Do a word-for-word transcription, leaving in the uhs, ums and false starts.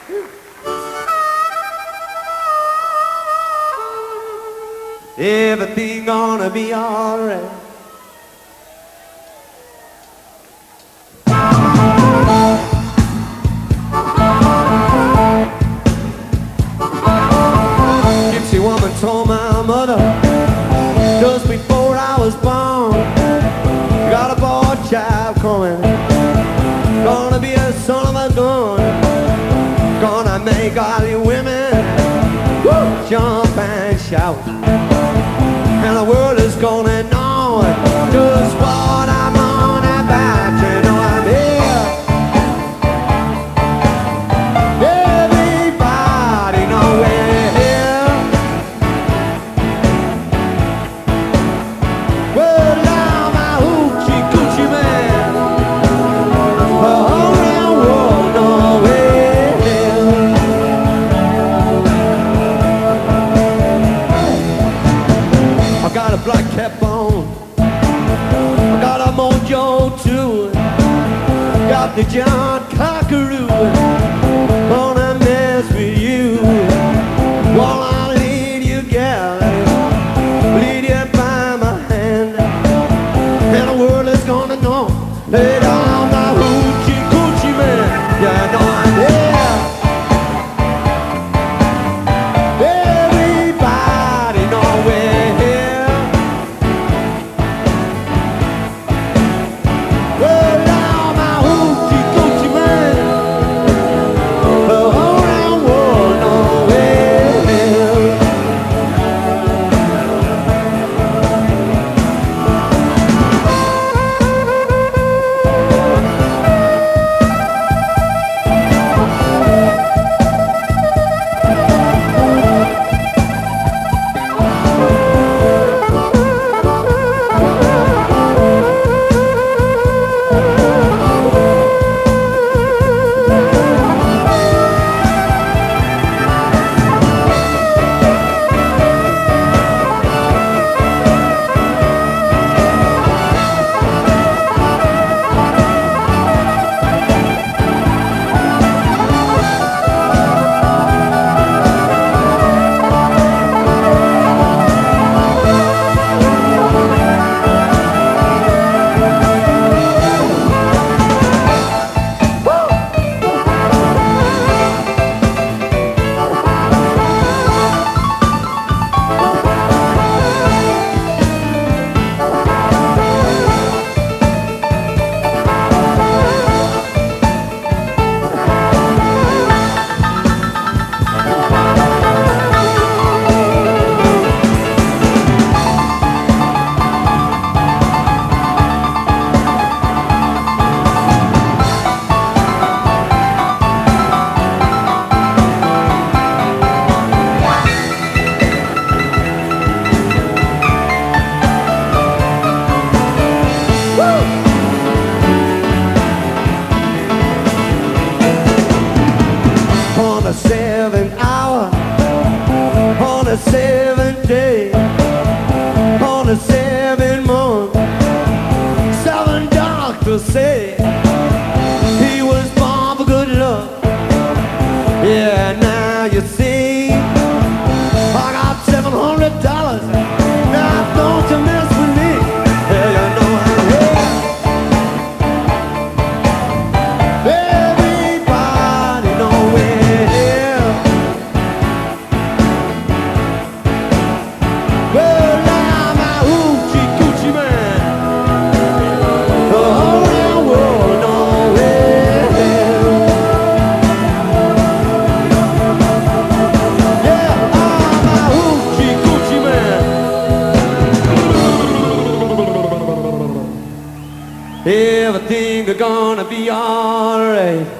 Everything gonna be alright. Gypsy woman told my mother just before I was born, got a boy child coming, gonna be a son of a gun, gonna make all you women woo, jump and shout. And the world is gonna know just what I'm on about. You know I'm here. Everybody know we're here. Well, now my hoochie coochie man, the whole round world know we're here. I got a black cap on, I got a mojo too, got the John Cockaroo, gonna mess with you. While I lead you, gal, lead you by my hand, and the world is gonna know that I'm the hoochie coochie man. Yeah, I know I'm here. Everybody know we're here. Well, now my hoochie coochie man, the whole round world know we're here. On the seventh hour, on the seventh day, on the seventh month, seven doctors say he was born for good luck. Yeah, now you see, I got seven hundred dollars. Now don't you mess with me. Yeah, you know I'm here. Everybody know we're here. Well, now my hoochie coochie man, the whole round world know we're here. Yeah, I'm my hoochie coochie man. Everything is gonna be alright.